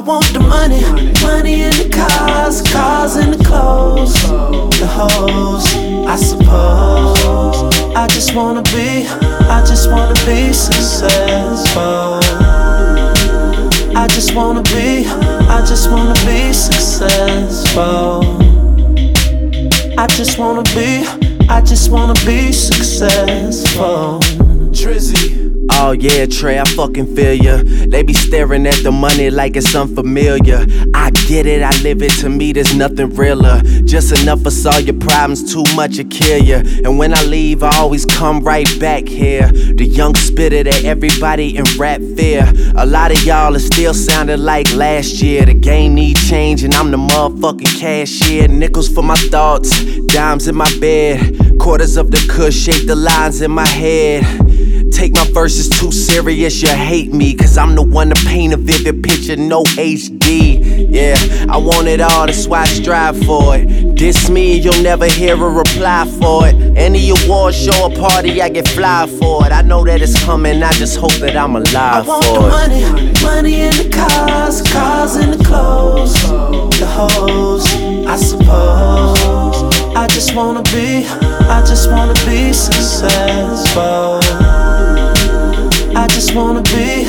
want the money, money in the cars, cars in the clothes, the hoes, I suppose. I just wanna be successful. I just wanna be successful. I just wanna be successful. Drizzy. Oh yeah, Trey, I fucking feel ya. They be staring at the money like it's unfamiliar. I get it, I live it, to me there's nothing realer. Just enough for solve your problems, too much to kill ya. And when I leave, I always come right back here. The young spitter that everybody in rap fear. A lot of y'all are still sounding like last year. The game need change and I'm the motherfucking cashier. Nickels for my thoughts, dimes in my bed. Quarters of the kush shape the lines in my head. Take my verses too serious, you hate me, cause I'm the one to paint a vivid picture, no HD. Yeah, I want it all, that's why I strive for it. Diss me, you'll never hear a reply for it. Any award show or party, I get fly for it. I know that it's coming, I just hope that I'm alive for it. I want the money, money in the cars, cars in the clothes, the hoes, I suppose. I just wanna be successful. I just wanna be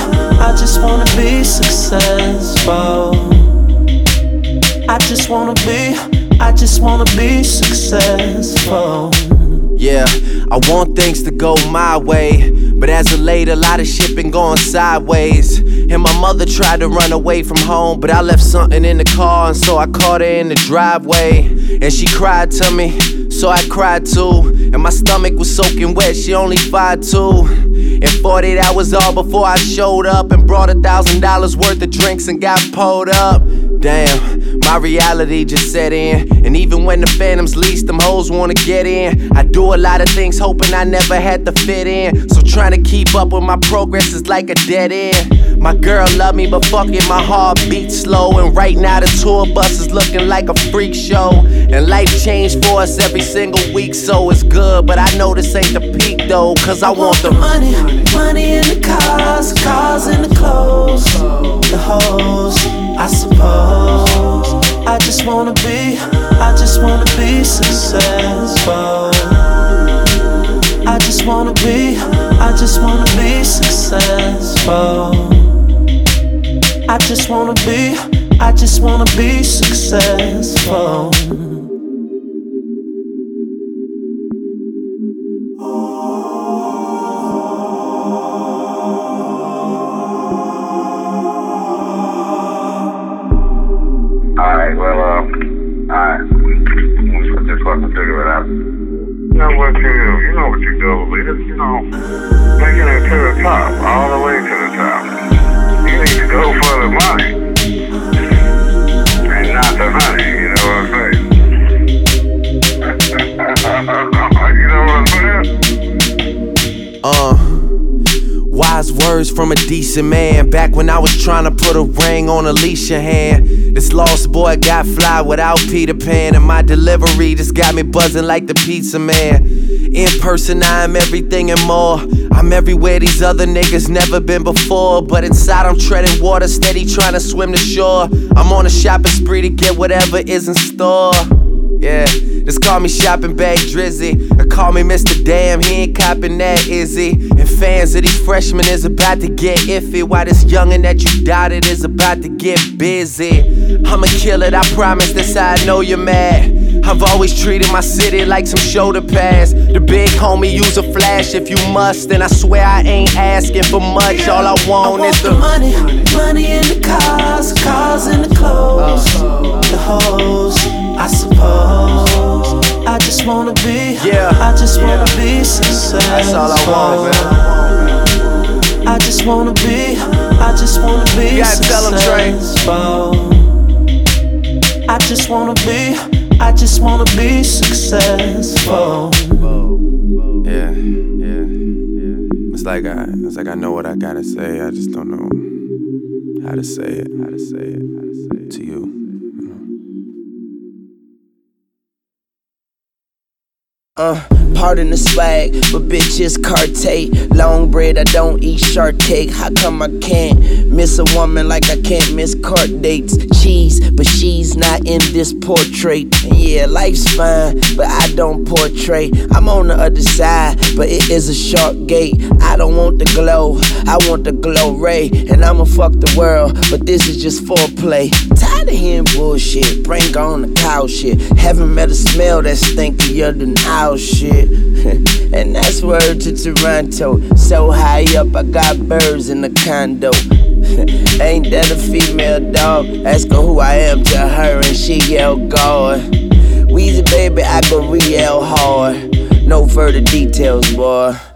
successful. I just wanna be successful. Yeah, I want things to go my way, but as of late, a lot of shit been going sideways. And my mother tried to run away from home, but I left something in the car, and so I caught her in the driveway. And she cried to me, so I cried too. And my stomach was soaking wet, she only 5'2". In 48 hours all before I showed up and brought $1,000 worth of drinks and got pulled up. Damn, my reality just set in. And even when the phantoms least, them hoes wanna get in. I do a lot of things hoping I never had to fit in. So trying to keep up with my progress is like a dead end. My girl love me, but fuck it, my heart beats slow. And right now the tour bus is looking like a freak show. And life changed for us every single week, so it's good. But I know this ain't the peak though, cause I want the money, money in the cars, cars in the clothes, the hoes, I suppose. I just wanna be successful. I just wanna be successful. I just wanna be successful. Just fucking figure it out. You know what you do, leaders, making it to the top, all the way to the top. You need to go for the money, and not the honey, you know what I'm saying? You know what I'm saying? Wise words from a decent man. Back when I was trying to put a ring on Alicia hand. This lost boy got fly without Peter Pan. And my delivery just got me buzzing like the pizza man. In person I am everything and more. I'm everywhere these other niggas never been before. But inside I'm treading water, steady trying to swim to shore. I'm on a shopping spree to get whatever is in store. Yeah, just call me shopping bag Drizzy, or call me Mr. Damn, he ain't copping that, is he? And fans of these freshmen is about to get iffy, while this youngin' that you doubted is about to get busy. I'ma kill it, I promise, that's how I know you're mad. I've always treated my city like some shoulder pads. The big homie use a flash if you must, and I swear I ain't asking for much. All I want is the money, money in the cars, cars in the clothes, the hoes, I suppose. I just wanna be successful. That's all I want, man. I just wanna be you gotta tell him, Trey. successful. I just wanna be successful. Yeah. It's like I know what I gotta say. I just don't know how to say it to you. Pardon the swag, but bitch, it's Cartier. Long bread, I don't eat shark cake. How come I can't miss a woman like I can't miss court dates? Cheese, but she's not in this portrait. And yeah, life's fine, but I don't portray. I'm on the other side, but it is a short gate. I don't want the glow, I want the glow ray. And I'ma fuck the world, but this is just foreplay. Tired of hearing bullshit, bring on the cow shit. Haven't met a smell that's stinkier than owl shit. And that's word to Toronto. So high up, I got birds in the condo. Ain't that a female dog? Ask her who I am to her and she yell God. Weezy baby, I go real hard. No further details, boy.